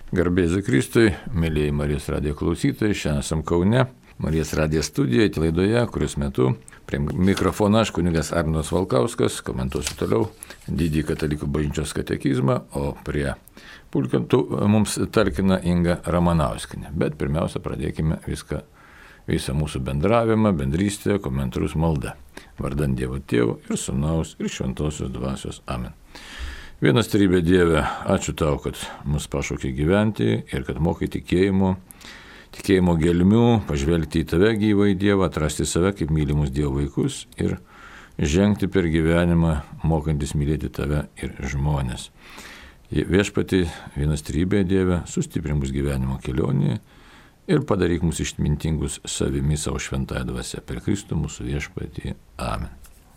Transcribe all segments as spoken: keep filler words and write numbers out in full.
Garbėsiu Kristui, mėlyjei Marijos radijo klausytojai, šiandien esam Kaune, Marijos radijo studijoje, laidoje, kurios metu prie mikrofono aš, kunigas Arminas Valkauskas, komentuosiu toliau didįjį katalikų bažnyčios katekizmą, o prie pulkantų mums talkina Inga Ramanauskienė. Bet pirmiausia, pradėkime viską, visą mūsų bendravimą, bendrystę, komentarus maldą. Vardant Dievo Tėvo ir Sūnaus ir Šventosios Dvasios. Amen. Vienas trybė Dieve, ačiū Tau, kad mus pašaukė gyventi ir kad mokai tikėjimo, tikėjimo gelmių, pažvelgti į Tave gyvą į Dievą, atrasti save kaip mylimus Dievo vaikus ir žengti per gyvenimą, mokantis mylėti Tave ir žmonės. Viešpatį, vienas trybė Dieve, sustiprink mus gyvenimo kelionėje ir padaryk mus išmintingus savimi savo šventąją dvasią. Per Kristų mūsų viešpatį. Amen.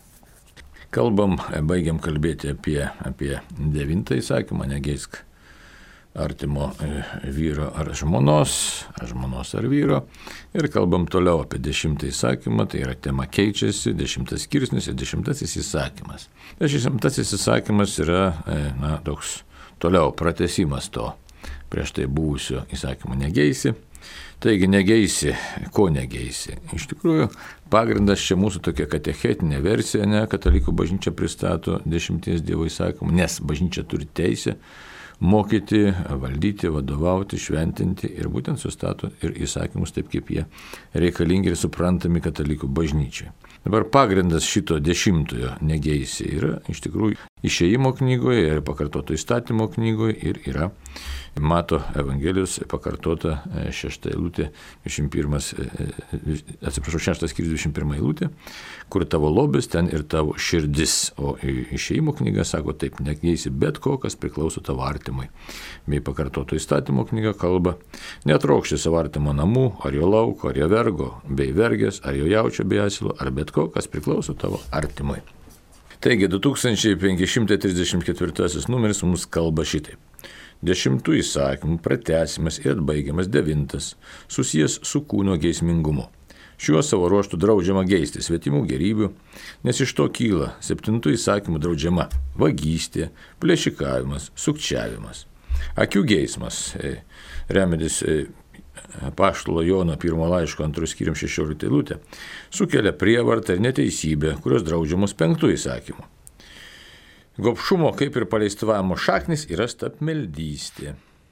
Kalbam, baigiam kalbėti apie, apie devintą įsakymą, negeisk artimo vyro ar žmonos, ar žmonos ar vyro. Ir kalbam toliau apie dešimtą įsakymą, tai yra tema keičiasi, dešimtas skirsnis ir dešimtasis įsakymas. Dešimtasis įsakymas yra, na, toks toliau pratęsimas to prieš tai buvusio įsakymo negeisi. Taigi negeisi, ko negeisi. Iš tikrųjų, pagrindas čia mūsų tokia katechetinė versija, ne, katalikų bažnyčia pristato dešimties Dievo įsakymų, nes bažnyčia turi teisę mokyti, valdyti, vadovauti, šventinti ir būtent sustato ir įsakymus taip, kaip jie reikalingi ir suprantami katalikų bažnyčiai. Dabar pagrindas šito dešimtojo negeisi yra iš tikrųjų Išėjimo knygoje ir pakartoto įstatymo knygoje ir yra Mato Evangelijos pakartota šešta eilutė, dvidešimt pirmas, atsiprašau, šeštas skyrius dvidešimt pirma eilutė, kur tavo lobis, ten ir tavo širdis. O Išėjimo knyga sako taip, negeisi bet ko, kas priklauso tavo artimui. Bei pakartoto įstatymo knyga kalba, netrokšti savo artimo namų, ar jo lauko, ar jo vergo, bei vergės, ar jo jaučio, bei asilo, ar bet ko, kas priklauso tavo artimui. Taigi, du tūkstančiai penki šimtai trisdešimt ketvirtasis numeris mums kalba šitaip. Dešimtų įsakymų pratęsimas ir atbaigiamas devintas, susijęs su kūno geismingumu. Šiuo savo ruoštų draudžiama geisti svetimų gerybių, nes iš to kyla septintų įsakymų draudžiama vagystė, plėšikavimas, sukčiavimas. Akių geismas, remiantis apaštalo Jono pirmo laiško antro skyrium šešioliktą eilutę, sukelia prievartą ir neteisybę, kurios draudžiamos penktų įsakymų. Gobšumo kaip ir paleistuvavimo šaknis yra stabmeldystė.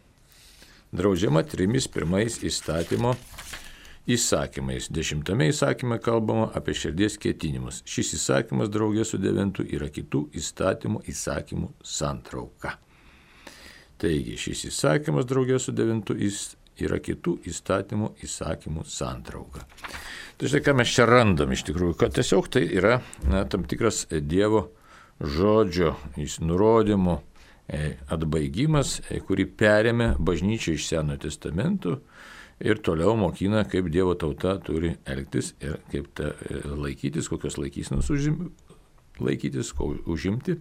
Draudžiama trimis pirmais įstatymo įsakymais. Dešimtame įsakyme kalbama apie širdies ketinimus. Šis įsakymas draugė su devintu yra kitų įstatymų įsakymų santrauka. Taigi, šis įsakymas draugė su devintu yra kitų įstatymų įsakymų santrauka. Tai štai ką mes čia randam iš tikrųjų, kad tiesiog tai yra na, tam tikras Dievo žodžio, jis nurodymų atbaigimas, kurį perėmė bažnyčia iš Senojo testamento ir toliau mokina, kaip Dievo tauta turi elgtis ir kaip ta, laikytis, kokios laikysenos užim, laikytis, ko užimti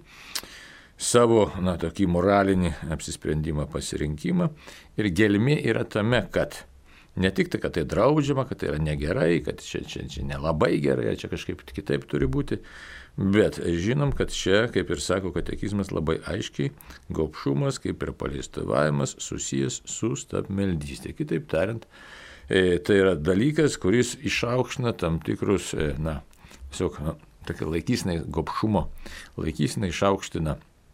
savo, na, tokį moralinį apsisprendimą, pasirinkimą. Ir gelmė yra tame, kad ne tik tai, kad tai draudžiama, kad tai yra negerai, kad čia, čia, čia nelabai gerai, čia kažkaip kitaip turi būti, bet žinom, kad čia, kaip ir sako katekizmas, labai aiškiai, gobšumas, kaip ir paleistuvavimas, susijęs su stabmeldystė. Kitaip tariant, tai yra dalykas, kuris išaukština tam tikrus, na, tiesiog, na, tokia laikysinai gobšumo, laikysinai išaukština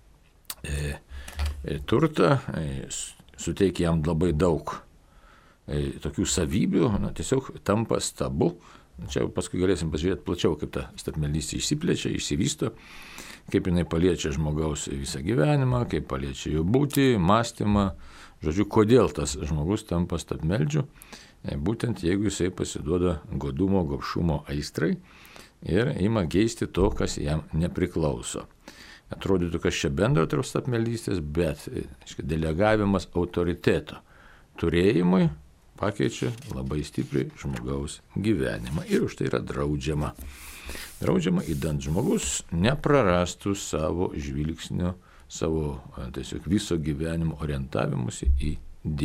e, e, turtą, e, suteikia jam labai daug e, tokių savybių, na, tiesiog tampa stabu. Čia paskui galėsim pasižiūrėti plačiau, kaip ta stabmeldystė išsiplečia, išsivysto, kaip jinai paliečia žmogaus visą gyvenimą, kaip paliečia jo būtį, mąstymą. Žodžiu, kodėl tas žmogus tampa stabmeldžiu, e, būtent jeigu jisai pasiduoda godumo, gobšumo aistrai ir ima geisti to, kas jam nepriklauso. Atrodytų, kas čia bendro tarp stabmeldystės, bet aiškia, delegavimas autoriteto turėjimui pakeičia labai stipriai žmogaus gyvenimą ir už tai yra draudžiama. Draudžiama, idant žmogus neprarastų savo žvilgsnio, savo tiesiog viso gyvenimo orientavimusi į Dievą.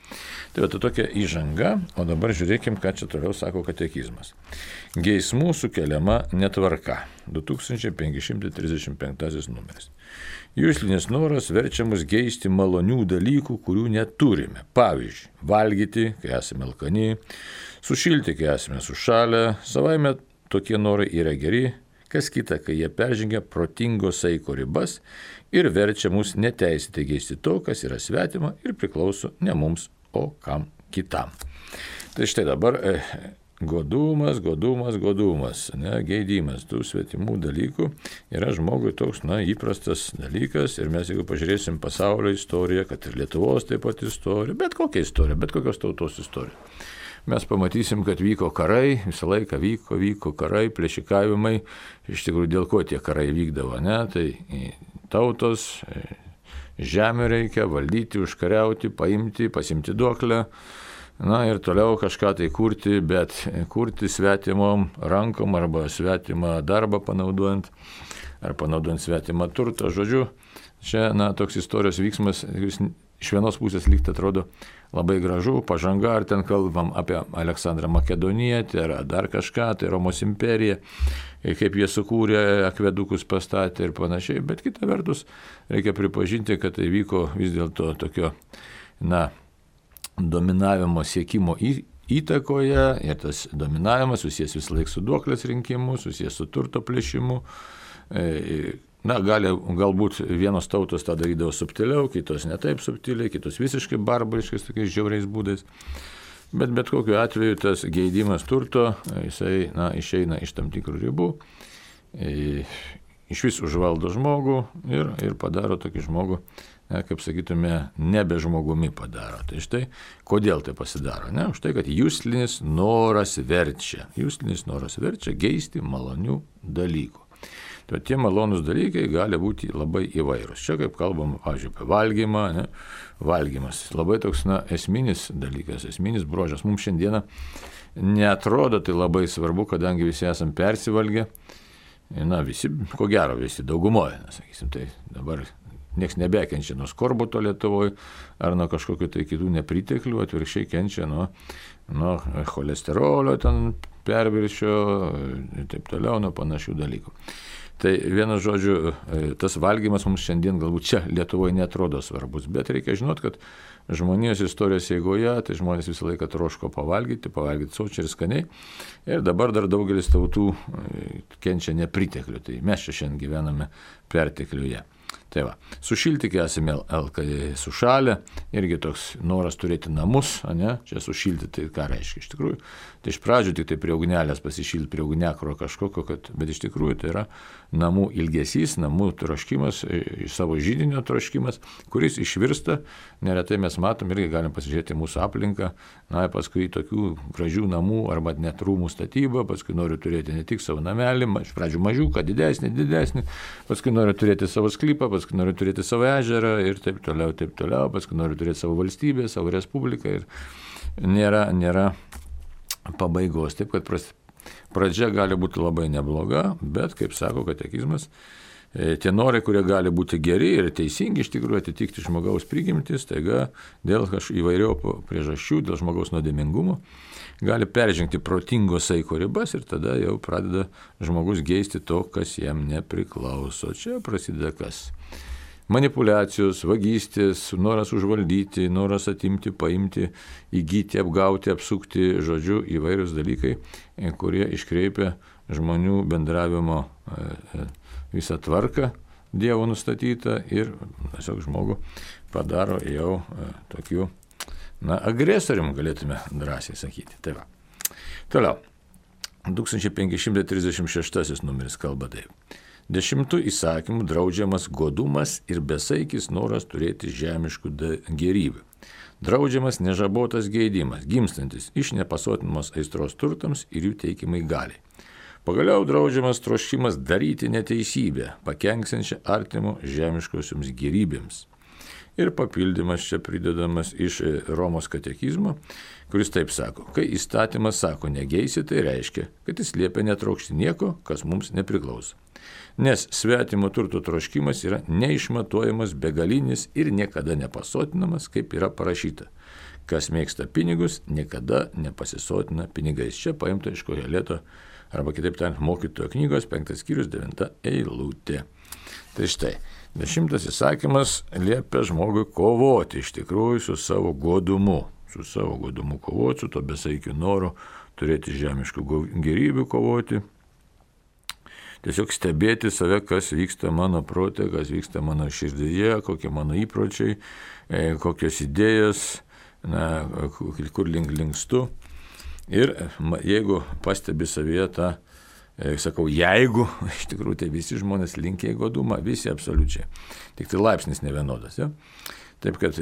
Tai va, tai tokia įžanga, o dabar žiūrėkim, ką čia toliau sako katekizmas. Geismų sukeliama netvarka. du tūkstančiai penki šimtai trisdešimt penktasis numeris. Juslinis noras verčia mus geisti malonių dalykų, kurių neturime. Pavyzdžiui, valgyti, kai esame alkani, sušilti, kai esame sušalę. Savaime tokie norai yra geri, kas kita, kai jie peržengia protingo saiko ribas ir verčia mus neteisėtai geisti to, kas yra svetima ir priklauso ne mums, o kam kitam. Tai štai dabar e, godumas, godumas, godumas, ne, geidimas tų svetimų dalykų yra žmogui toks, na, įprastas dalykas ir mes, jeigu pažiūrėsim pasaulio istoriją, kad ir Lietuvos taip pat istorija, bet kokia istorija, bet kokios tautos istorija, mes pamatysim, kad vyko karai, visą laiką vyko, vyko karai, plėšikavimai, iš tikrųjų dėl ko tie karai vykdavo, ne, tai tautos, žemę reikia valdyti, užkariauti, paimti, pasimti duoklę, na ir toliau kažką tai kurti, bet kurti svetimom rankom arba svetimą darbą panaudojant, ar panaudojant svetimą turtą. Žodžiu, čia, na, toks istorijos vyksmas, jis iš vienos pusės lyg atrodo labai gražu, pažanga, ar ten kalbam apie Aleksandrą Makedonietį, ar dar kažką, tai Romos imperija, kaip jie sukūrė, akvedukus pastatė ir panašiai, bet kita vertus reikia pripažinti, kad tai vyko vis dėlto tokio, na, dominavimo siekimo į, įtakoje ir tas dominavimas susijęs vis laik su duoklės rinkimu, susijęs su turto plėšimu. Na, gali, galbūt vienos tautos tą darydavo subtiliau, kitos ne taip subtiliai, kitos visiškai barbariškais tokiais žiauriais būdais. Bet bet kokiu atveju tas geidimas turto, jisai, na, išeina iš tam tikrų ribų, iš vis užvaldo žmogų ir, ir padaro tokį žmogų, ne, kaip sakytume, nebe žmogumi padaro. Tai štai, kodėl tai pasidaro? Ne? Už tai, kad juslinis noras verčia. Juslinis noras verčia geisti malonių dalykų. Tai tie malonus dalykai gali būti labai įvairūs. Čia kaip kalbam, pavyzdžiui, apie valgymą, ne? Valgymas labai toks, na, esminis dalykas, esminis bruožas. Mums šiandieną neatrodo tai labai svarbu, kadangi visi esam persivalgę. Na, visi, ko gero, visi daugumoje, na, sakysim, tai dabar nieks nebekenčia nuo skorbuto Lietuvoje ar nuo kažkokių tai kitų nepriteklių, atvirkščiai kenčia nuo, nuo cholesterolio, ten perviršio ir taip toliau, nuo panašių dalykų. Tai vienas žodžiu, tas valgymas mums šiandien galbūt čia Lietuvoje netrodo svarbus, bet reikia žinot, kad žmonijos istorijos eigoje, tai žmonės visą laiką troško pavalgyti, pavalgyti sočiai ir skaniai. Ir dabar dar daugelis tautų kenčia nepriteklių, tai mes čia šiandien gyvename pertekliuje. Tai va, sušilti, kai esame alkai sušalę, irgi toks noras turėti namus, ne? Čia sušilti, tai ką reiškia iš tikrųjų. Tai iš pradžių tik tai prie ugnelės pasišilti, prie ugnekuro kažkokio, kad, bet iš tikrųjų tai yra namų ilgesys, namų troškimas, savo židinio troškimas, kuris išvirsta, neretai mes matom, irgi galim pasižiūrėti mūsų aplinką, na, paskui tokių gražių namų arba net rūmų statybą, paskui noriu turėti ne tik savo namelį, iš pradžių mažiuką, didesnį, didesnį, paskui noriu turėti savo sklypą, paskui noriu turėti savo ežerą ir taip toliau, taip toliau, paskui noriu turėti savo valstybę, savo respubliką ir nėra, nėra pabaigos. Taip, kad pradžia gali būti labai nebloga, bet, kaip sako katekizmas, tie norai, kurie gali būti geri ir teisingi, iš tikrųjų atitikti žmogaus prigimtis, taiga dėl įvairių priežasčių, dėl žmogaus nuodėmingumo, gali peržengti protingo saiko ribas ir tada jau pradeda žmogus geisti to, kas jam nepriklauso. Čia prasideda kas? Manipulacijos, vagystės, noras užvaldyti, noras atimti, paimti, įgyti, apgauti, apsukti, žodžiu, įvairius dalykai, kurie iškreipia žmonių bendravimo visą tvarką Dievo nustatytą ir tiesiog žmogų padaro jau tokiu, na, agresorium, galėtume drąsiai sakyti. Tai va. Toliau. tūkstantis penki šimtai trisdešimt šeštasis numeris kalba taip. Dešimtų įsakymų draudžiamas godumas ir besaikis noras turėti žemiškų gėrybių. Draudžiamas nežabotas geidimas, gimstantis iš nepasotinamos aistros turtams ir jų teikimai galiai. Pagaliau draudžiamas troškimas daryti neteisybę, pakenksinčią artimo žemiškosioms gėrybėms. Ir papildymas čia pridedamas iš Romos katekizmo, kuris taip sako, kai įstatymas sako negeisi, tai reiškia, kad jis liepia netraukšti nieko, kas mums nepriklauso. Nes svetimo turto troškimas yra neišmatuojamas, begalinis ir niekada nepasotinamas, kaip yra parašyta. Kas mėgsta pinigus, niekada nepasisotina pinigais. Čia paimta iš Koheleto, arba kitaip tariant, mokytojo knygos, penktas skyrius, devinta eilutė. Tai štai, dešimtas įsakymas liepia žmogui kovoti iš tikrųjų su savo godumu. Su savo godumu kovoti, su to besaikiu noru turėti žemiškų gerybių kovoti. Tiesiog stebėti save, kas vyksta mano prote, kas vyksta mano širdyje, kokie mano įpročiai, kokios idėjos, na, kur link linkstu. Ir jeigu pastebi savyje tą, sakau, jeigu, iš tikrųjų tai visi žmonės linkia į godumą, visi absoliučiai. Tik tai laipsnis nevienodas. Ja? Taip kad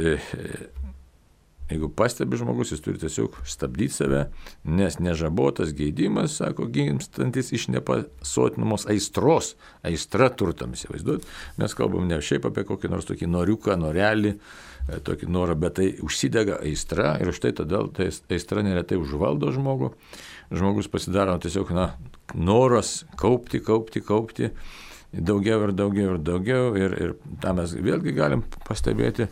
jeigu pastebi žmogus, jis turi tiesiog stabdyti save, nes nežabotas geidimas, sako, gimstantis iš nepasotinamos aistros, aistra turtams, įsivaizduot. Mes kalbam ne šiaip apie kokį nors tokį noriuką, norelį, tokį norą, bet tai užsidega aistra ir štai tada tai aistra neretai užvaldo žmogų. Žmogus pasidaro tiesiog, na, noras kaupti, kaupti, kaupti, daugiau ir daugiau ir daugiau ir, ir tą mes vėlgi galim pastebėti.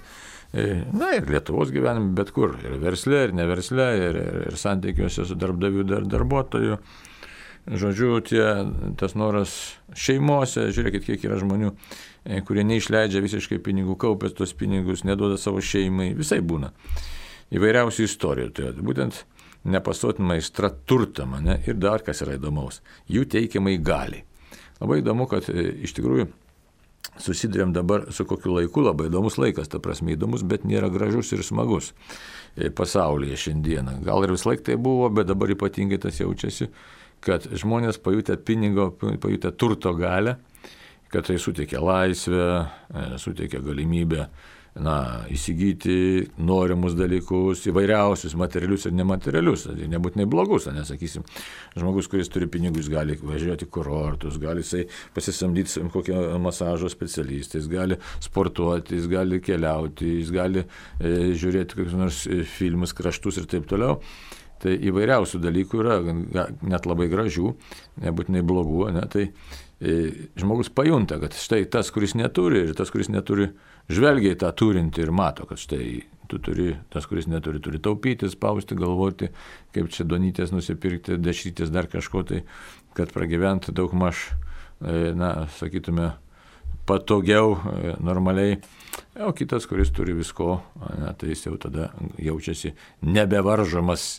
Na ir Lietuvos gyvenime, bet kur, ir versle, ir neversle, ir, ir, ir santykiuose su darbdaviu dar darbuotoju. Žodžiu, tie, tas noras šeimose, žiūrėkit, kiek yra žmonių, kurie neišleidžia visiškai pinigų, kaupia tos pinigus, neduoda savo šeimai, visai būna. Įvairiausių istorijų, tai būtent nepasotinama aistra turtam, ne? Ir dar kas yra įdomaus, jų teikiamai galiai. Labai įdomu, kad iš tikrųjų susidurėm dabar su kokiu laiku, labai įdomus laikas, ta prasme įdomus, bet nėra gražus ir smagus pasaulyje šiandieną. Gal ir vis laik tai buvo, bet dabar ypatingai tas jaučiasi, kad žmonės pajutę pinigo, pajutę turto galę, kad tai suteikia laisvę, suteikia galimybę, na, įsigyti norimus dalykus, įvairiausius materialius ir nematerialius, nebūtinai blogus, nesakysim. Žmogus, kuris turi pinigus, gali važiuoti kurortus, gali jisai pasisamdyti kokią masažo specialistą, jis gali sportuoti, jis gali keliauti, jis gali e, žiūrėti kokius nors filmus, kraštus ir taip toliau. Tai įvairiausių dalykų yra, net labai gražių, nebūtinai blogų, ne, tai e, žmogus pajunta, kad štai tas, kuris neturi ir tas, kuris neturi, žvelgia į tą turinti ir mato, kad štai tu turi, tas, kuris neturi, turi taupyti, spausti, galvoti, kaip čia donytės nusipirkti, dešrytis dar kažko tai, kad pragyventi daug maž, e, na, sakytume, patogiau, e, normaliai. O kitas, kuris turi visko, ne, tai jis jau tada jaučiasi nebevaržomas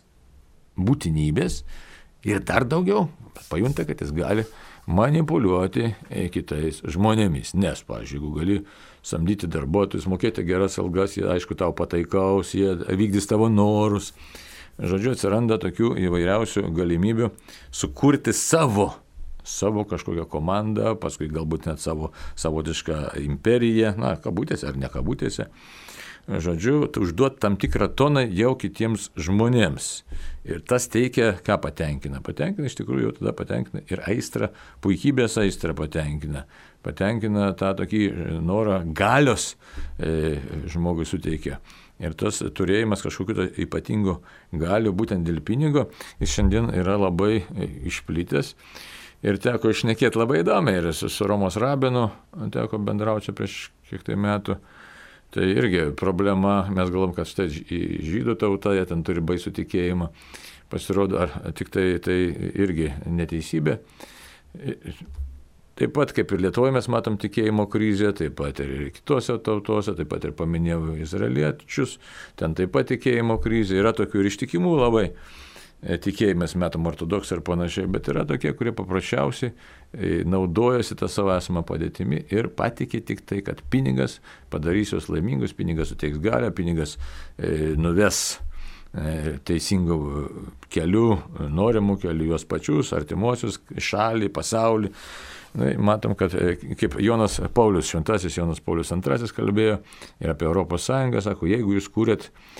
būtinybės ir dar daugiau pajunta, kad jis gali manipuliuoti kitais žmonėmis. Nes, pavyzdžiui, jeigu gali samdyti darbuotojus, mokėti geras algas, jie, aišku, tau pataikaus, jie vykdys tavo norus. Žodžiu, atsiranda tokių įvairiausių galimybių sukurti savo, savo kažkokią komandą, paskui galbūt net savo savotišką imperiją, na, kabutėse ar ne kabutėse. Žodžiu, užduoti tam tikrą toną jau kitiems žmonėms. Ir tas teikia, ką patenkina. Patenkina, iš tikrųjų, jau tada patenkina ir aistrą, puikybės aistrą patenkina. Patenkina tą tokį norą galios e, žmogui suteikia. Ir tas turėjimas kažkokiu ypatingu galiu, būtent dėl pinigo, jis šiandien yra labai išplitęs. Ir teko išnekėti labai įdomiai ir su, su Romos rabinu, teko bendrauti prieš kiek tai metų. Tai irgi problema, mes galvom, kad štai žydų tauta, jie ten turi baisų tikėjimą, pasirodo, ar tik tai, tai irgi neteisybė. Taip pat, kaip ir Lietuvoje mes matom tikėjimo krizę, taip pat ir kitose tautose, taip pat ir paminėjau izraeliečius, ten taip pat tikėjimo krizė, yra tokių ir ištikimų labai. Tikėjimas metam ortodoksai ir panašiai, bet yra tokie, kurie paprasčiausiai naudojasi tą savo esamą padėtimi ir patikė tik tai, kad pinigas padarys juos laimingus, pinigas suteiks galią, pinigas e, nuves e, teisingų kelių, norimų kelių juos pačius, artimuosius, šalį, pasaulį. Na, matom, kad e, kaip Jonas Paulius, šventasis Jonas Paulius antrasis kalbėjo ir apie Europos Sąjungą, sako, jeigu jūs kūrėt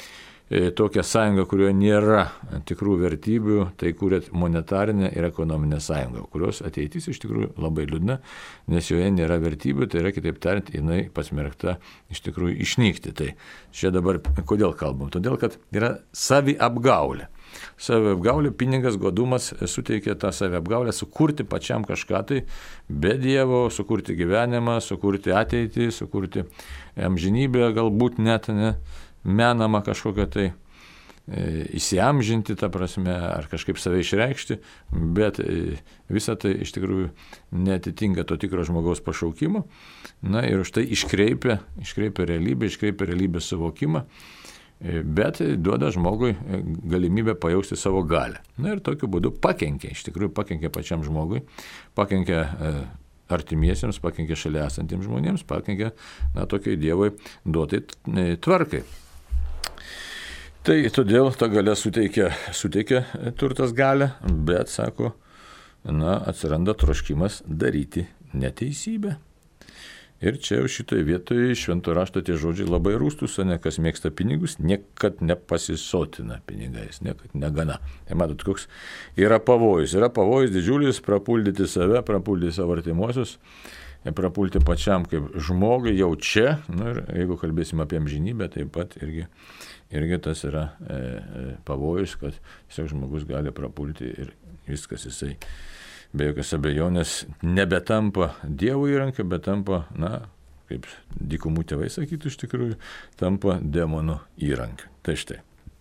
tokią sąjungą, kurioje nėra tikrų vertybių, tai kūrė monetarinę ir ekonominę sąjungą, kurios ateitis iš tikrųjų labai liūdna, nes joje nėra vertybių, tai yra, kitaip tariant, jinai pasmerkta iš tikrųjų išnykti. Tai čia dabar kodėl kalbam? Todėl, kad yra saviapgaulė. Saviapgaulė, pinigas, godumas suteikia tą saviapgaulę sukurti pačiam kažką tai be Dievo, sukurti gyvenimą, sukurti ateitį, sukurti amžinybę, galbūt net ne, menama kažkokią tai e, įsiamžinti, ta prasme, ar kažkaip save išreikšti, bet e, visa tai iš tikrųjų netitinka to tikro žmogaus pašaukimo. Na ir už tai iškreipia, iškreipia realybę, iškreipia realybės suvokimą, e, bet duoda žmogui galimybę pajausti savo galią. Na ir tokiu būdu pakenkia, iš tikrųjų pakenkia pačiam žmogui, pakenkia e, artimiesiems, pakenkia šalia esantiems žmonėms, pakenkia, na, tokiai Dievui duotai tvarkai. Tai todėl ta galia suteikia, suteikia turtas galią, bet, sako, na, atsiranda troškimas daryti neteisybę. Ir čia jau šitoje vietoje švento rašto tie žodžiai labai rūstus, o ne kas mėgsta pinigus, niekad nepasisotina pinigais, niekad negana. Tai matot, koks yra pavojus. Yra pavojus didžiulis prapuldyti save, prapuldyti savo artimuosius, prapulti pačiam kaip žmogui jau čia. Nu, ir jeigu kalbėsim apie amžinybę, taip pat irgi, irgi tas yra e, e, pavojus, kad tiesiog žmogus gali prapulti ir viskas jisai be jokios abejonės nebetampa Dievo įrankio, bet tampa, na, kaip dykumų tėvai sakytų iš tikrųjų, tampa demonų įrankiu. Tai štai.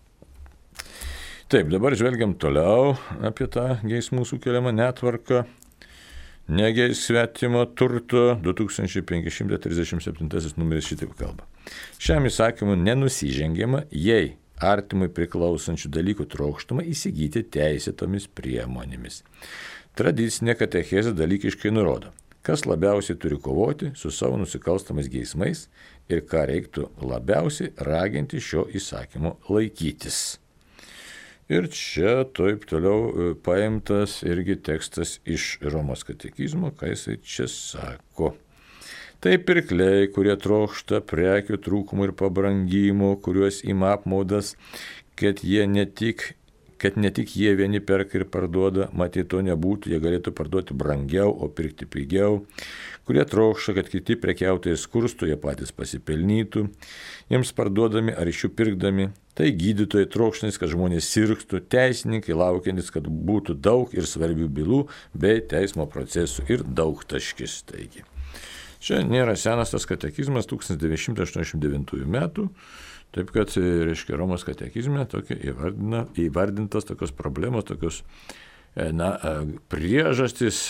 Taip, dabar žvelgiam toliau apie tą geismų sukeliamą netvarką. Negeisk svetimo turto, du tūkstančiai penki šimtai trisdešimt septintasis numeris šitaip kalba. Šiam įsakymu nenusižengiama, jei artimui priklausančių dalykų trokštama įsigyti teisėtomis priemonėmis. Tradicinė katechezė dalykiškai nurodo, kas labiausiai turi kovoti su savo nusikalstamais geismais ir ką reiktų labiausiai raginti šio įsakymo laikytis. Ir čia taip toliau paimtas irgi tekstas iš Romos katekizmo, ką jisai čia sako. Tai pirkliai, kurie trokšta prekių trūkumų ir pabrangimų, kuriuos ima apmaudas, kad jie ne tik kad ne tik jie vieni perka ir parduoda, matyt to nebūtų, jie galėtų parduoti brangiau, o pirkti pigiau, kurie trokšta, kad kiti prekiautojai skurstų, jie patys pasipelnytų, jiems parduodami ar iš jų pirkdami, tai gydytojai trokštantis, kad žmonės sirgtų, teisininkai laukiantis, kad būtų daug ir svarbių bylų, bei teismo procesų ir daug taškis. Taigi. Čia nėra senas tas katekizmas tūkstantis devyni šimtai aštuoniasdešimt devintųjų metų, taip kad, reiškia, Romos katekizme tokia įvardina, įvardintas tokios problemos, tokios, na, priežastys,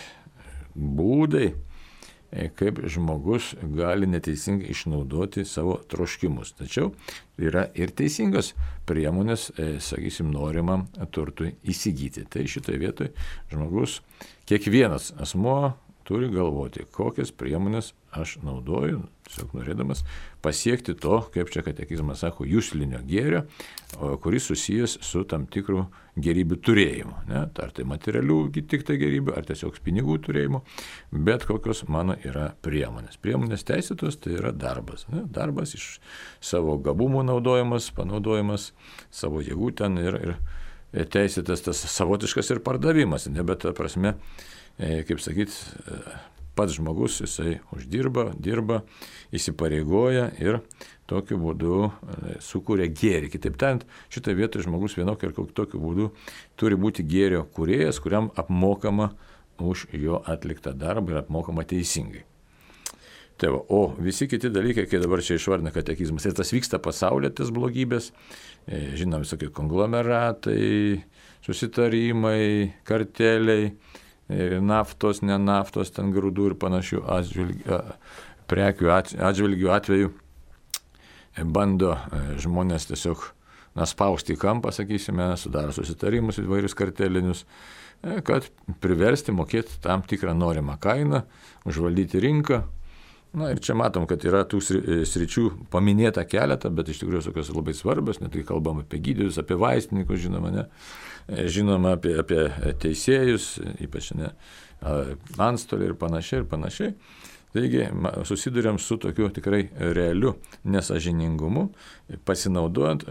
būdai, kaip žmogus gali neteisingai išnaudoti savo troškimus. Tačiau yra ir teisingos priemonės, sakysim, norimam turtui įsigyti. Tai šitoje vietoje žmogus, kiekvienas asmuo turi galvoti, kokias priemonės aš naudoju, tiesiog norėdamas pasiekti to, kaip čia katekizmas sako, juslinio gėrio, kuris susijęs su tam tikrų gerybių turėjimu. Ne? Ar tai materialių tik tai gerybių, ar tiesiog pinigų turėjimu, bet kokios mano yra priemonės. Priemonės teisėtos tai yra darbas. Ne? Darbas iš savo gabumų naudojimas, panaudojimas, savo jėgų ten ir, ir teisėtas tas savotiškas ir pardavimas. Ne? Bet ta prasme, kaip sakyt, pats žmogus, jisai uždirba, dirba, įsipareigoja ir tokiu būdu sukuria gėrį. Kitaip tariant, šitoje vietoje žmogus vienokiu ar tokiu būdu turi būti gėrio kūrėjas, kuriam apmokama už jo atliktą darbą ir apmokama teisingai. Tai va, o visi kiti dalykai, kai dabar čia išvardina katekizmas, ir tas vyksta pasaulyje, tas blogybės, žinom, visokie konglomeratai, susitarimai, karteliai, naftos, ne naftos, ten grūdų ir panašių atžvilgių, prekių atžvilgių atveju bando žmonės tiesiog na, spausti į kampą, sakysime, sudaro susitarimus įvairius kartelinius, kad priversti mokėti tam tikrą norimą kainą, užvaldyti rinką. Na ir čia matom, kad yra tų sričių paminėta keletą, bet iš tikrųjų tokios labai svarbios, net kai kalbam apie gydytojus, apie vaistininkus, žinoma, ne, žinoma apie, apie teisėjus, ypač ne, antstoliai ir panašiai ir panašiai. Taigi susidurėm su tokiu tikrai realiu nesažiningumu, pasinaudojant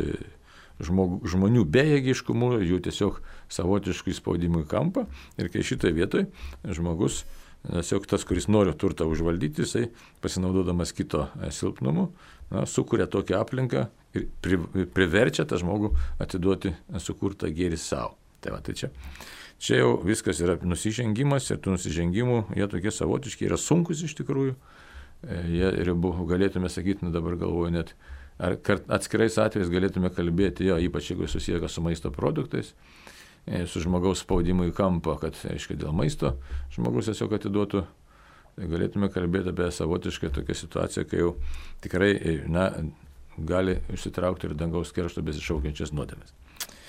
žmog, žmonių bejėgiškumu, jų tiesiog savotiškų įspaudimų į kampą. Ir kai šitoje vietoje žmogus, tiesiog tas, kuris nori turtą užvaldyti, jisai pasinaudodamas kito silpnumu, na, sukuria tokią aplinką ir pri, priverčia tą žmogų atiduoti sukurtą gėrį savo. Tai va, tai čia. Čia jau viskas yra nusižengimas ir tų nusižengimų, jie tokie savotiški, yra sunkus iš tikrųjų. Jie ribu, galėtume sakyti, nu dabar galvoju net, ar atskirais atvejais galėtume kalbėti, jo, ypač jeigu susiję su maisto produktais, su žmogaus spaudimu į kampą, kad, aiškiai, dėl maisto žmogus tiesiog atiduotų, tai galėtume kalbėti apie savotišką tokią situaciją, kai jau tikrai, na, gali išsitraukti ir dangaus keršto besišaukiančias nuodėmes.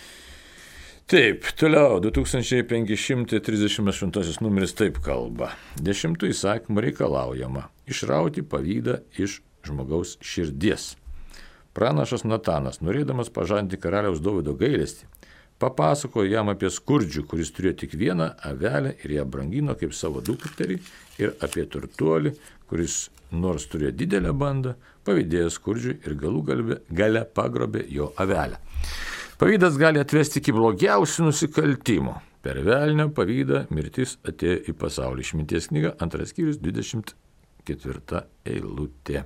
Taip, toliau, du tūkstančiai penki šimtai trisdešimt aštuntasis numeris taip kalba. Dešimtų įsakymų reikalaujama išrauti pavydą iš žmogaus širdies. Pranašas Natanas, norėdamas pažadinti karaliaus Dovydo gailestį, papasakojo jam apie skurdžių, kuris turėjo tik vieną avelę ir ją brangino kaip savo dukterį, ir apie turtuolį, kuris nors turėjo didelę bandą, pavydėjo skurdžiui ir galų gale pagrobė jo avelę. Pavydas gali atvesti iki blogiausių nusikaltimų. Per velnio pavydą mirtis atėjo į pasaulį. Išminties knyga, antras skyrius, dvidešimt ketvirta eilutė.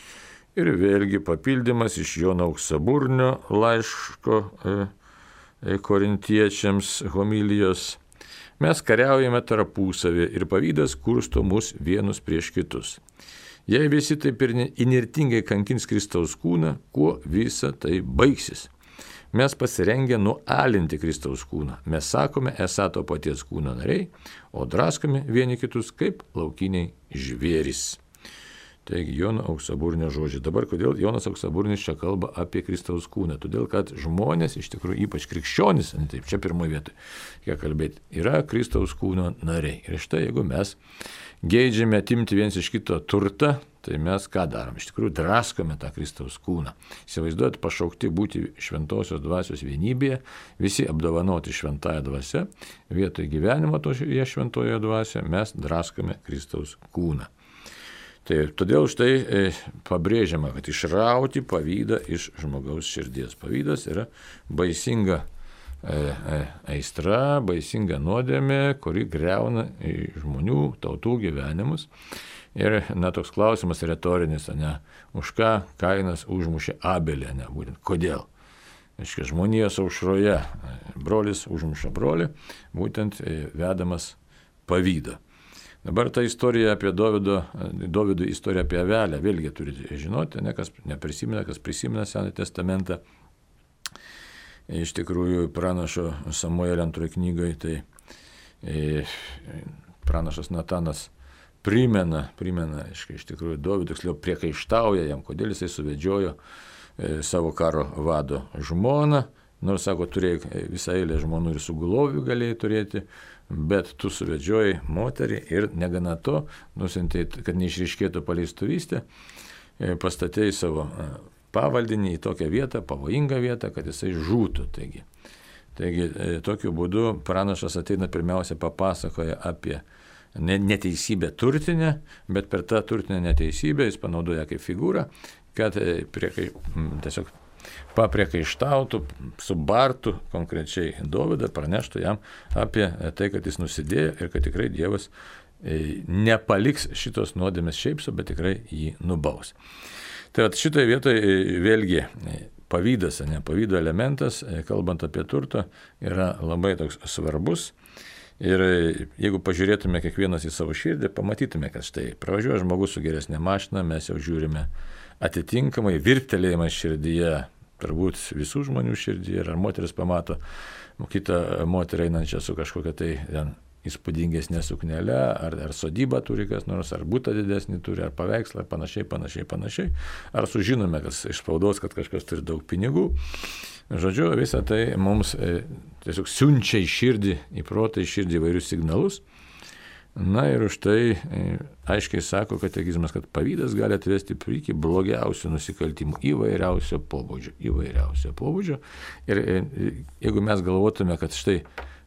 Ir vėlgi papildymas iš Jono Auksaburnio laiško e, e, korintiečiams homilijos. Mes kariaujame tarpusavį ir pavydas kursto mus vienus prieš kitus. Jei visi taip ir inirtingai kankins Kristaus kūną, kuo visa tai baigsis? Mes pasirengę nualinti Kristaus kūną. Mes sakome, esą to paties kūno nariai, o draskome vieni kitus kaip laukiniai žvėrys. Taigi Jono Auksaburnio žodžiai. Dabar kodėl Jonas Auksaburnis čia kalba apie Kristaus kūną? Todėl, kad žmonės, iš tikrųjų ypač krikščionys, taip, čia pirmoje vietoje, kiek kalbėti, yra Kristaus kūno nariai. Ir štai, jeigu mes geidžiame atimti viens iš kito turtą, tai mes ką darom? Iš tikrųjų draskome tą Kristaus kūną. Įsivaizduojat, pašaukti būti šventosios dvasios vienybėje, visi apdovanoti šventąją dvasią, vietoj gyvenimo toje šventoje dvasioje mes draskome Kristaus kūną. Tai todėl štai e, pabrėžiama, kad išrauti pavydą iš žmogaus širdies. Pavydas yra baisinga e, e, aistra, baisinga nuodėmė, kuri greuna žmonių, tautų gyvenimus. Ir, na, toks klausimas retorinis, ne, už ką Kainas užmušė Abelį, ne, būtent kodėl. Aiškia, žmonijos aušroje brolis užmuša brolį, būtent vedamas pavydą. Dabar ta istorija apie Dovydo, Dovydo istorija apie avelę, vėlgi turite žinoti, ne, kas neprisimena, kas prisimena Senąjį testamentą. Iš tikrųjų, pranašo Samuelio antroje knygoje, tai e, pranašas Natanas primena, primena, aiškiai, iš tikrųjų, Dovydo, tiksliau priekaištauja jam, kodėl jisai suvedžiojo e, savo karo vado žmoną, nors, sako, turėjai visą eilę žmonų ir sugulovių galėjai turėti, bet tu suvedžiojai moterį ir negana to, nusintei, kad neišryškėtų paleistuvystė, e, pastatėjai savo e, pavaldinį į tokią vietą, pavojingą vietą, kad jisai žūtų. Taigi, taigi e, tokiu būdu pranašas ateina pirmiausia papasakoja apie neteisybę turtinę, bet per tą turtinę neteisybę jis panaudoja kaip figūrą, kad priekai, tiesiog papriekaištautų, subartų konkrečiai Dovydą, praneštų jam apie tai, kad jis nusidėjo ir kad tikrai Dievas nepaliks šitos nuodėmės šiaip su, bet tikrai jį nubaus. Tai vat šitoje vietoje vėlgi pavydas, ne pavydo elementas, kalbant apie turtą, yra labai toks svarbus. Ir jeigu pažiūrėtume kiekvienas į savo širdį, pamatytume, kad štai pravažiuoja žmogus su geresnė mašina, mes jau žiūrime atitinkamai virptelėjimas širdyje, turbūt visų žmonių širdyje, ar moteris pamato kitą moterį einančią su kažkokia tai ten įspūdingesnė suknelė, ar, ar sodybą turi kas nors, ar butą didesnį turi, ar paveikslą, ar panašiai, panašiai, panašiai, ar sužinome, kas iš spaudos, kad kažkas turi daug pinigų. Žodžiu, visą tai mums e, tiesiog siunčia į širdį, į protą, į širdį įvairius signalus. Na ir už tai e, aiškiai sako katekizmas, kad pavydas gali atvesti iki blogiausių nusikaltimų, įvairiausio pobūdžio, įvairiausio pobūdžio. Ir e, jeigu mes galvotume, kad štai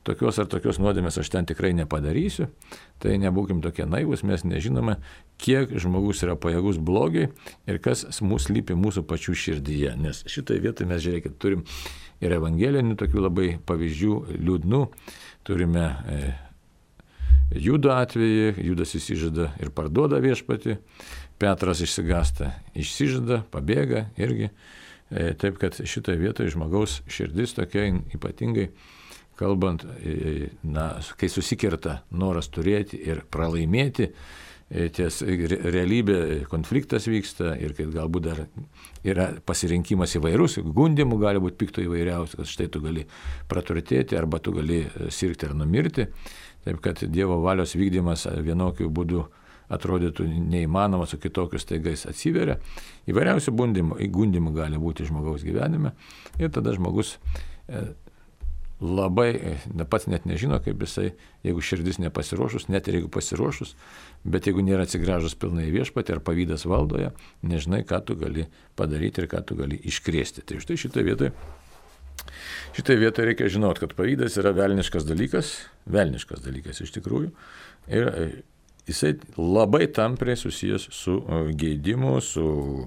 tokios ar tokios nuodėmės aš ten tikrai nepadarysiu, tai nebūkim tokie naivus, mes nežinome, kiek žmogus yra pajėgus blogiui ir kas mūsų lypi mūsų pačių širdyje. Nes šitoje vietoje mes, žiūrėkit, turim ir evangelinių tokių labai pavyzdžių liūdnų, turime e, Judo atvejį, Judas įsižada ir parduoda viešpatį, Petras išsigąsta, išsižada, pabėga irgi. E, taip, kad šitoje vietoje žmogaus širdis tokia ypatingai, kalbant, e, na, kai susikerta noras turėti ir pralaimėti, e, ties realybė, konfliktas vyksta ir kad galbūt dar yra pasirinkimas įvairus, gundimų gali būti pikto įvairiausių, kad štai tu gali praturtėti arba tu gali sirgti ar numirti. Taip, kad Dievo valios vykdymas vienokiu būdu atrodytų neįmanomas, o kitokius taigais atsiveria. Įvairiausių gundimų, gundimų gali būti žmogaus gyvenime ir tada žmogus labai, pats net nežino, kaip jisai, jeigu širdis nepasiruošus, net ir jeigu pasiruošus, bet jeigu nėra atsigręžus pilnai į viešpatį ar pavydas valdoje, nežinai, ką tu gali padaryti ir ką tu gali iškrėsti. Tai štai šitoje vietoje Šitoje vietoje reikia žinoti, kad pavydas yra velniškas dalykas, velniškas dalykas iš tikrųjų, ir jisai labai tampriai susijęs su geidimu, su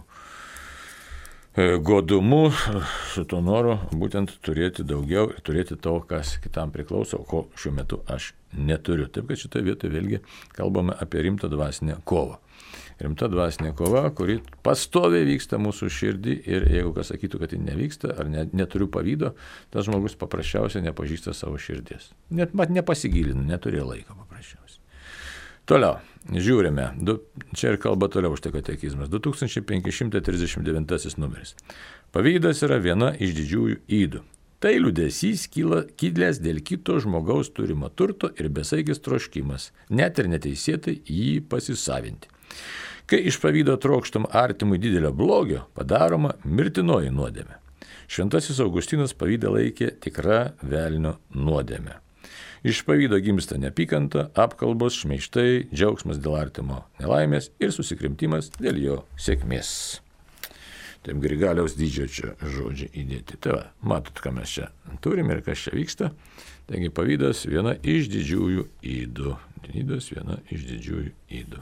godumu, su to noru būtent turėti daugiau ir turėti to, kas kitam priklauso, ko šiuo metu aš neturiu. Taip, kad šitoje vietoje vėlgi kalbame apie rimtą dvasinę kovą. Rimta dvasinė kova, kuri pastoviai vyksta mūsų širdį ir jeigu kas sakytų, kad ji nevyksta ar ne, neturiu pavydo, tas žmogus paprasčiausiai nepažįsta savo širdies. Net mat nepasigilina, neturėjo laiko paprasčiausiai. Toliau, žiūrime, du, čia ir kalba toliau už tai katekizmas, du tūkstančiai penki šimtai trisdešimt devintasis numeris. Pavydas yra viena iš didžiųjų ydų. Tai liūdesys kyla kilęs dėl kito žmogaus turimo turto ir besaigis troškimas, net ir neteisėtai jį pasisavinti. Kai iš pavydo trokštam artimui didelio blogio, padaroma mirtinoji nuodėmė. Šventasis Augustinas pavydą laikė tikra velnio nuodėmė. Iš pavydo gimsta neapykanta, apkalbos, šmeižtai, džiaugsmas dėl artimo nelaimės ir susikrimtimas dėl jo sėkmės. Taip Grigaliaus didžiojo čia žodžiai įdėti. Tai va, matot, ką mes čia turime ir kas čia vyksta. Taigi pavydas viena iš didžiųjų ydų. Pavydas viena iš didžiųjų ydų.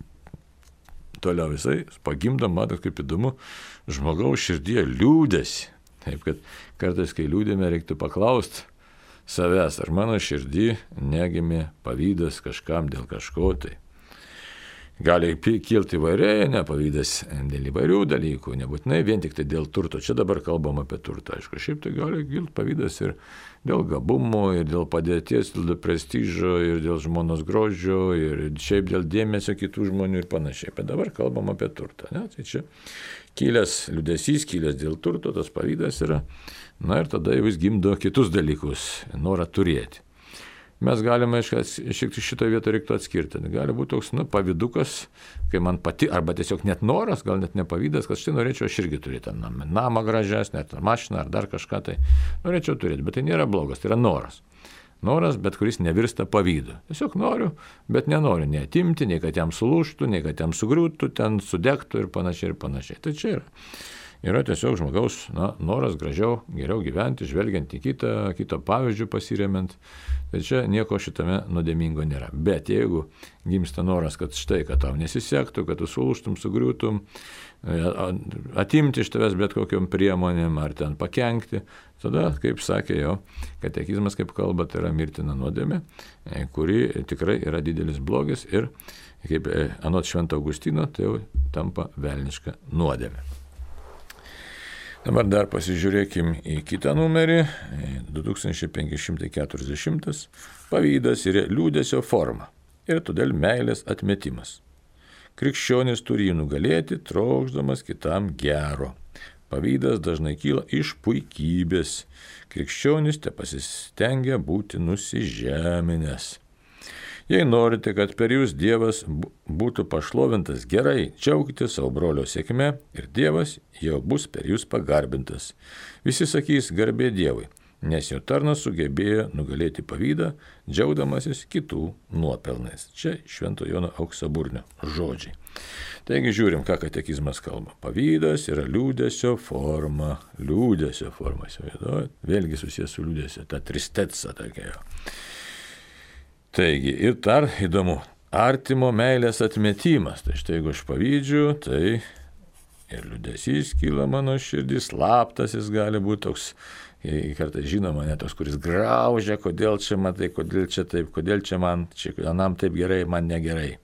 Toliau visai pagimdo, matot, kaip įdomu, žmogaus širdyje liūdėsi. Taip, kad kartais, kai liūdėme, reiktų paklausti savęs, ar mano širdį negimė pavydas kažkam dėl kažko tai. Gali kilti įvairiai, ne pavydas dėl įvairių dalykų, nebūtinai vien tik tai dėl turto. Čia dabar kalbam apie turtą, aišku, šiaip tai gali kilti pavydas ir dėl gabumo, ir dėl padėties, dėl prestižo, ir dėl žmonos grožio, ir šiaip dėl dėmesio kitų žmonių ir panašiai. Bet dabar kalbam apie turtą. Ne? Tai čia kilęs liūdesys, kilęs dėl turto, tas pavydas yra. Na ir tada jau jis gimdo kitus dalykus, norą turėti. Mes galime, šiek tiek šitoje vietoje reiktų atskirti. Gali būti toks, nu, pavydukas, kai man pati, arba tiesiog net noras, gal net nepavydas, kad štai norėčiau aš irgi turėti namą, namą gražesnį, net mašiną ar dar kažką tai norėčiau turėti, bet tai nėra blogas, tai yra noras. Noras, bet kuris nevirsta pavydu. Tiesiog noriu, bet nenoriu nei atimti, nei kad jam sulūžtų, nei kad jam sugriūtų, ten sudegtų ir panašiai ir panašiai. Tai čia yra. Yra tiesiog žmogaus na, noras gražiau, geriau gyventi, žvelgiant į kitą, kito pavyzdžių pasiremiant. Tai čia nieko šitame nuodėmingo nėra. Bet jeigu gimsta noras, kad štai, kad tau nesisektų, kad tu sulūžtum, sugriūtum, atimti iš tavęs bet kokiom priemonėm ar ten pakenkti, tada, kaip sakė jo katekizmas, kaip kalba, tai yra mirtina nuodėmė, kuri tikrai yra didelis blogis ir, kaip anot Švento Augustino, tai jau tampa velniška nuodėmė. Dabar dar pasižiūrėkim į kitą numerį, du tūkstančiai penki šimtai keturiasdešimtas. Pavydas yra liūdesio forma ir todėl meilės atmetimas. Krikščionis turi jį nugalėti, trokšdamas kitam gero. Pavydas dažnai kyla iš puikybės. Krikščionis te pasistengia būti nusižeminęs. Jei norite, kad per jūs Dievas būtų pašlovintas gerai, džiaukite savo brolio sėkme ir Dievas jau bus per jūs pagarbintas. Visi sakys garbė Dievui. nes jo tarnas sugebėjo nugalėti pavydą, džiaugdamasis kitų nuopelnais. Čia Švento Jono Auksaburnio žodžiai. Taigi žiūrim, ką katekizmas kalba. Pavydas yra liūdesio forma. Liūdesio forma, įsivaizduojat? Vėlgi susijęs su liūdesio, ta tristetsa tokia. Taigi, ir dar įdomu, artimo meilės atmetimas. Tai štai, jeigu aš pavydžiu, tai ir liūdesys kyla mano širdis, slaptas jis gali būti toks, kartais žinoma, ne toks, kuris graužia, kodėl čia matai, kodėl čia taip, kodėl čia man, čia anam taip gerai, man negerai.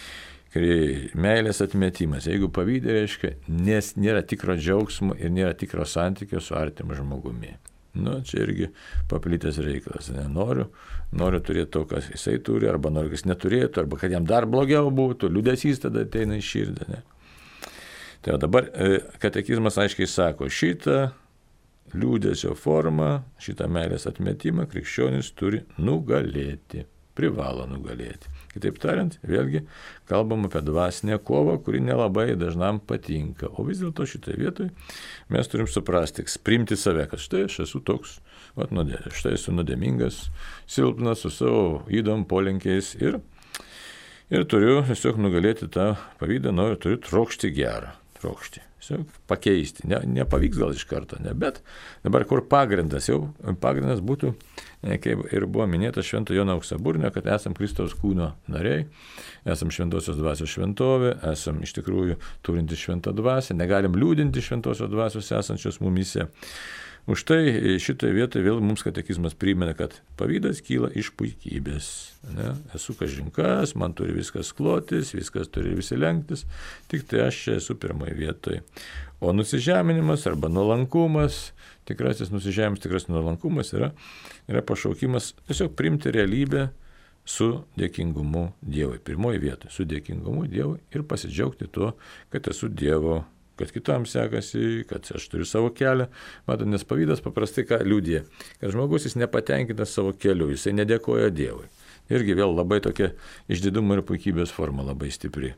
Meilės atmetimas. Jeigu pavydė, reiškia, nes nėra tikro džiaugsmo ir nėra tikro santykio su artimu žmogumi. Nu, čia irgi paplitęs reikalas. Ne? Noriu, noriu turėti to, kas jisai turi, arba noriu, kas neturėtų, arba kad jam dar blogiau būtų, liūdesys tada ateina į širdį. Ne? Tai dabar katekizmas aiškiai sako, šitą liūdesio formą, šitą meilės atmetimą krikščionis turi nugalėti, privalo nugalėti. Kitaip tariant, vėlgi kalbam apie dvasinę kovą, kuri nelabai dažnam patinka. O vis dėlto šitoje vietoje mes turim suprasti, priimti save, kad štai aš esu toks, vat, nuodė, štai esu nuodėmingas, silpnas, su savo ydom, polinkiais ir, ir turiu tiesiog nugalėti tą pavydą, noriu, turiu trokšti gerą, trokšti. Pakeisti. Ne, nepavyks gal iš karto, ne, bet dabar kur pagrindas, jau pagrindas būtų, kaip ir buvo minėta Švento Jono Auksaburnio, kad esam Kristaus kūno nariai, esam šventosios dvasios šventovė, esam iš tikrųjų turinti šventą dvasią, negalim liūdinti šventosios dvasios esančios mumise. Už tai šitoje vietoje vėl mums katekizmas primena, kad pavydas kyla iš puikybės. Ne? Esu kažinkas, man turi viskas klotis, viskas turi visi lenktis, tik tai aš čia esu pirmoje vietoje. O nusižeminimas arba nuolankumas, tikrasis nusižeminimas, tikrasis nuolankumas yra, yra pašaukimas tiesiog priimti realybę su dėkingumu Dievui. Pirmoje vietoje su dėkingumu Dievui ir pasidžiaugti tuo, kad esu Dievo, kad kitam sekasi, kad aš turiu savo kelią. Matot, nes pavydas paprastai ką liudija, kad žmogus jis nepatenkintas savo keliu, jisai nedėkoja Dievui. Irgi vėl labai tokia išdidumo ir puikybės forma labai stipri.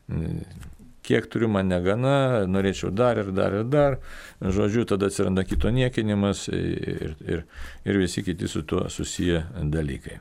Kiek turiu, man negana, norėčiau dar ir dar ir dar, žodžiu, tada atsiranda kito niekinimas ir, ir, ir visi kiti su tuo susiję dalykai.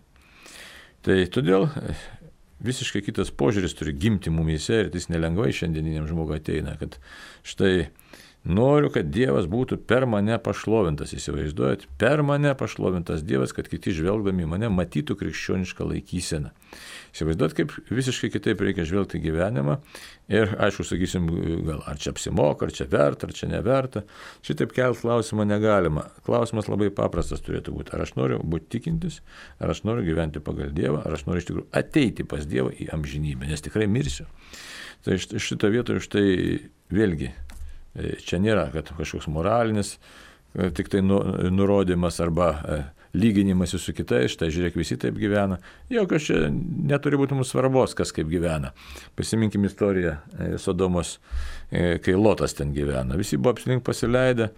Tai todėl visiškai kitas požiūris turi gimti mumyse ir jis nelengvai šiandieniniam žmogui ateina, kad štai noriu, kad Dievas būtų per mane pašlovintas, įsivaizduojat, per mane pašlovintas Dievas, kad kiti žvelgdami mane matytų krikščionišką laikyseną. Įsivaizduojat, kaip visiškai kitaip reikia žvelgti gyvenimą ir, aišku, sakysim, gal ar čia apsimoka, ar čia verta, ar čia neverta. Šitaip kelt klausimą negalima. Klausimas labai paprastas turėtų būti. Ar aš noriu būti tikintis, ar aš noriu gyventi pagal Dievą, ar aš noriu iš tikrųjų ateiti pas Dievą į amžinybę, nes tikrai mirsiu. Tai šitą vietą už tai vėlgi, čia nėra, kad kažkoks moralinis tik tai nurodymas arba lyginimas su kitais, štai žiūrėk, visi taip gyvena. Jokios čia neturi būti mums svarbos, kas kaip gyvena. Prisiminkim istoriją Sodomos, kai Lotas ten gyvena. Visi buvo apsilink pasileidę,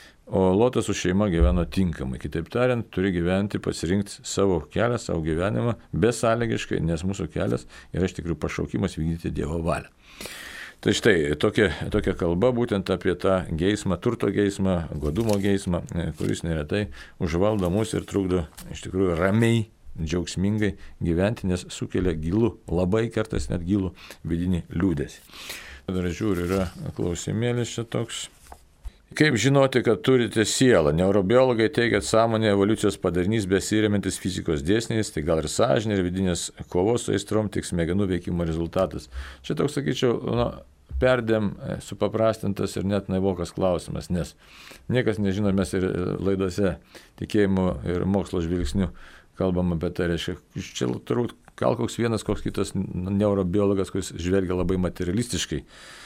o Lotas su šeima gyveno tinkamai. Kitaip tariant, turi gyventi, pasirinkti savo kelią, savo gyvenimą besąlygiškai, nes mūsų kelias yra iš tikrųjų pašaukimas vykdyti Dievo valią. Tai štai tokia, tokia kalba būtent apie tą geismą, turto geismą, godumo geismą, kuris neretai užvaldo mus ir trukdo iš tikrųjų ramiai, džiaugsmingai gyventi, nes sukelia gilų, labai kartais net gilų vidinį liūdesį. Dar žiūriu, yra klausimėlis čia toks. Kaip žinoti, kad turite sielą? Neurobiologai teigia, kad sąmonė evoliucijos padarinys besiremiantis fizikos dėsniais, tai gal ir sąžinė, ir vidinės kovos su aistrom, tik smegenų veikimo rezultatas. Čia toks, sakyčiau, nu, perdėm supaprastintas ir net naivokas klausimas, nes niekas nežino, mes ir laidose tikėjimo ir mokslo žvilgsnių kalbam apie tai, reiškia, čia turbūt gal koks vienas, koks kitas neurobiologas, kuris žvelgia labai materialistiškai.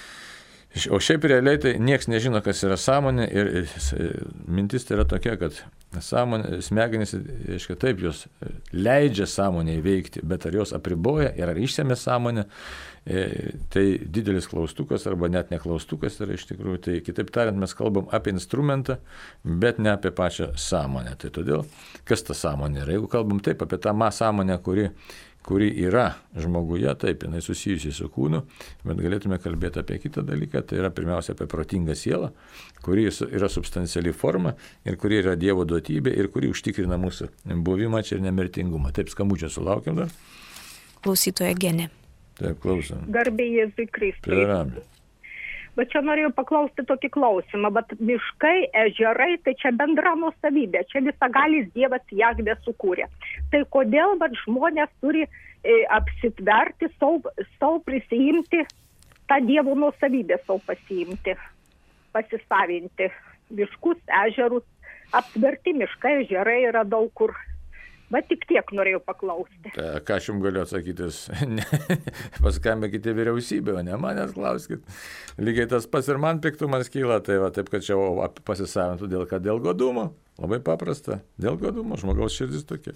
O šiaip realiai tai nieks nežino, kas yra sąmonė ir mintis tai yra tokia, kad sąmonė, smegenys, reiškia, taip jos leidžia sąmonę įveikti, bet ar jos apriboja ir ar išsemia sąmonę, Tai didelis klaustukas arba net neklaustukas yra iš tikrųjų. Tai kitaip tariant, mes kalbam apie instrumentą, bet ne apie pačią sąmonę. Tai todėl, kas ta sąmonė yra? Jeigu kalbam taip apie tą sąmonę, kuri kuri yra žmoguje, taip, jinai susijusi su kūnu, bet galėtume kalbėti apie kitą dalyką, tai yra pirmiausia apie protingą sielą, kuri yra substanciali forma ir kuri yra Dievo duotybė ir kuri užtikrina mūsų buvimą čia ir nemirtingumą. Taip, skambučio sulaukiam dar. Klausytoja Genė. Taip, klausom. Garbė Jėzui Kristui. Per amžių. Bet čia norėjau paklausti tokį klausimą, bet miškai, ežerai, tai čia bendra nuosavybė, čia visagalis Dievas Jahvė sukūrė. Tai kodėl bet žmonės turi e, apsitverti, savo, savo prisijimti, tą Dievo nuosavybę savo pasiimti, pasisavinti. Miškus, ežerus, aptverti miškai, ežerai yra daug kur. Bet tik tiek norėjau paklausti. Ta, ką aš jums galiu atsakyti, paskambėkite vyriausybę, o ne manęs klauskit. Lygiai tas pas ir man piktumas kyla, tai va, taip, kad čia pasisavintų dėl ką, dėl godumo. Labai paprasta, dėl godumo, žmogaus širdis tokia.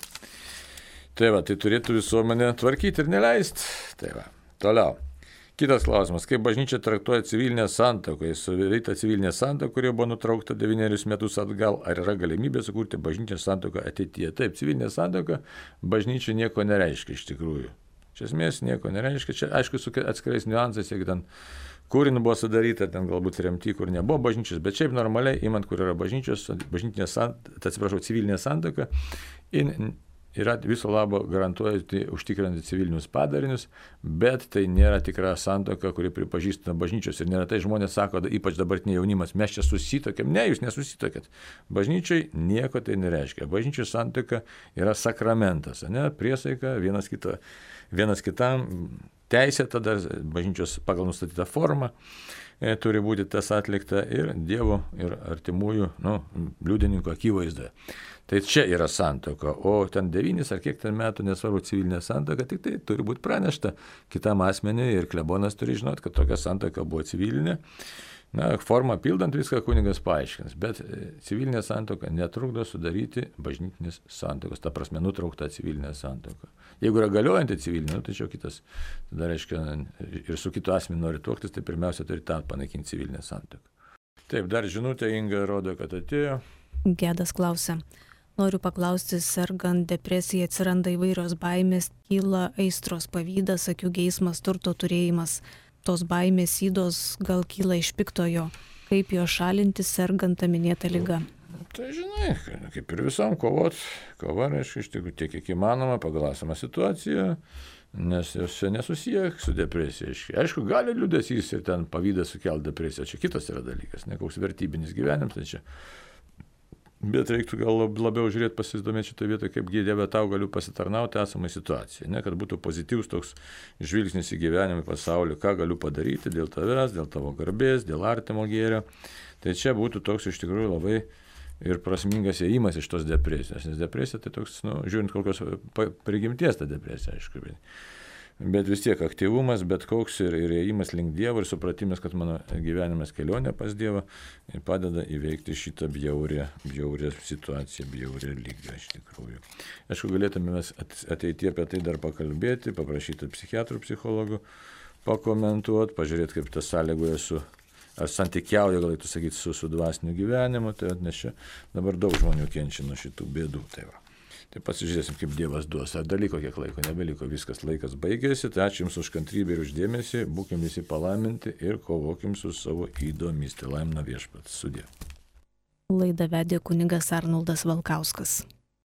Tai va, tai turėtų visuomenė tvarkyti ir neleisti. Tai va, toliau. Kitas klausimas, kaip bažnyčia traktuoja civilinę santuoką? Jis sudaryta civilinė santuoka, kuri buvo nutraukta devynerius metus atgal, ar yra galimybė sukurti bažnyčią santuoką ateityje? Taip, civilinė santuoka bažnyčia nieko nereiškia iš tikrųjų. Iš esmės nieko nereiškia. Čia aišku su atskirais niuansais, jeigu ten kūrinų buvo sudaryta, ten galbūt remti, kur nebuvo bažnyčios, bet šiaip normaliai, imant, kur yra bažnyčios, bažnytinė santuoka, atsiprašau, civilinė santuoka, in, yra viso labo garantuojantį užtikrinti civilinius padarinius, bet tai nėra tikra santuoka, kuri pripažįstama bažnyčios. Ir neretai žmonės sako, ypač dabartinė jaunimas, mes čia susitokėm. Ne, jūs nesusitokėt. Bažnyčiai nieko tai nereiškia. Bažnyčios santuoka yra sakramentas, ne, priesaika, vienas, kita, vienas kitam teisė tada, bažnyčios pagal nustatytą formą e, turi būti tas atlikta ir Dievo ir artimųjų, nu, liudininkų akivaizdoje. Tai čia yra santuoka, o ten devynis ar kiek ten metų, nesvarbu civilinė santuoka, tik tai turi būti pranešta kitam asmeniui ir klebonas turi žinoti, kad tokia santuoka buvo civilinė. Na, formą pildant viską kunigas paaiškins, bet civilinė santuoka netrukdo sudaryti bažnytinės santuokos, ta prasme nutraukta civilinė santuoka. Jeigu yra galiojanti civilinė, nu, tai čia kitas, tada reiškia, ir su kitu asmeniu nori tuoktis, tai pirmiausia turi tą panaikinti civilinę santuoką. Taip, dar žinutė Inga rodo, kad atėjo. Gedas klausia. Noriu paklausti, sergant depresija atsiranda įvairios baimės, kyla aistros, pavydas, akių geismas, turto turėjimas. Tos baimės įdos gal kyla iš piktojo. Kaip jo šalinti sergant tą minėtą ligą? Tai žinai, kaip ir visom kovot, kova reiškia iš tikrųjų tiek, kiek įmanoma pagal esamą situaciją, nes jos čia nesusiję su depresija. Aišku, gali liūdesys ir ten pavydas sukelti depresiją, čia kitas yra dalykas, ne koks vertybinis gyvenimas, tai čia. Bet reiktų gal labiau žiūrėti, pasidomėti šitą vietą, kaip Dieve tau galiu pasitarnauti esamai situacijai, ne, kad būtų pozityvus toks žvilgsnis į gyvenimą, į pasaulį, ką galiu padaryti dėl tavęs, dėl tavo garbės, dėl artimo gėrio. Tai čia būtų toks iš tikrųjų labai ir prasmingas ėjimas iš tos depresijos, nes depresija tai toks, nu, žiūrint kokios prigimties ta depresija, aišku. Bet vis tiek aktyvumas, bet koks ir, ir ėjimas link Dievo ir supratimas, kad mano gyvenimas kelionė pas Dievą padeda įveikti šitą bjaurę, bjaurę situaciją, bjaurę lygą iš tikrųjų. Aišku, galėtume mes ateityje apie tai dar pakalbėti, paprašyti psichiatrų, psichologų pakomentuoti, pažiūrėti, kaip tas sąlygoje su, ar santykiauja, galėtų sakyti, su, su dvasiniu gyvenimu, tai nes čia dabar daug žmonių kenčia nuo šitų bėdų. Tai va. Tai pasižiūrėsim, kaip Dievas duos. Ar dalyko kiek laiko, nebeliko, viskas laikas baigėsi. Tai ačiū Jums už kantrybę ir už dėmesį, būkim visi palaiminti ir kovokim su savo įdomis. Tai laimina Viešpats. Sudie. Laidą vedė kunigas Arnoldas Valkauskas.